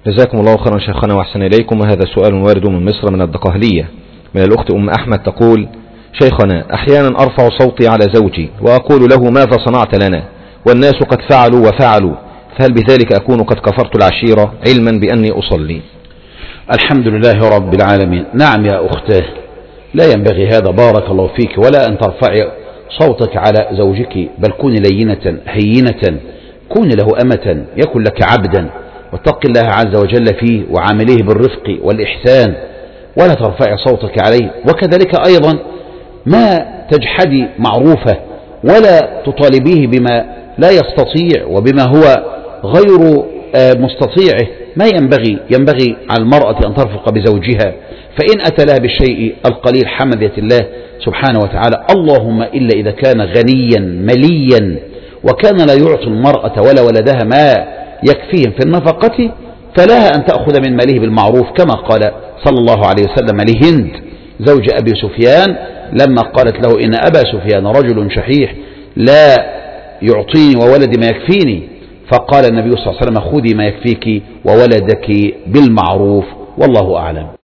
جزاكم الله خيرا شيخنا وأحسن إليكم. وهذا سؤال وارد من مصر من الدقهلية من الأخت أم أحمد تقول: شيخنا، أحيانا أرفع صوتي على زوجي وأقول له: ماذا صنعت لنا؟ والناس قد فعلوا وفعلوا، فهل بذلك أكون قد كفرت العشيرة علما بأني أصلي؟ الحمد لله رب العالمين. نعم يا أختاه، لا ينبغي هذا، بارك الله فيك، ولا أن ترفعي صوتك على زوجك، بل كوني لينة هينة، كوني له أمة يكن لك عبدا، واتق الله عز وجل فيه وعامليه بالرفق والإحسان، ولا ترفعي صوتك عليه. وكذلك أيضا ما تجحدي معروفة ولا تطالبيه بما لا يستطيع وبما هو غير مستطيعه. ما ينبغي على المرأة أن ترفق بزوجها، فإن أتى لها بالشيء القليل حمدت الله سبحانه وتعالى، اللهم إلا إذا كان غنيا مليا وكان لا يعطي المرأة ولا ولدها ما يكفيهم في النفقة، فلها أن تأخذ من ماله بالمعروف، كما قال صلى الله عليه وسلم لهند زوج أبي سفيان لما قالت له: إن أبا سفيان رجل شحيح لا يعطيني وولدي ما يكفيني، فقال النبي صلى الله عليه وسلم: خذي ما يكفيك وولدك بالمعروف، والله أعلم.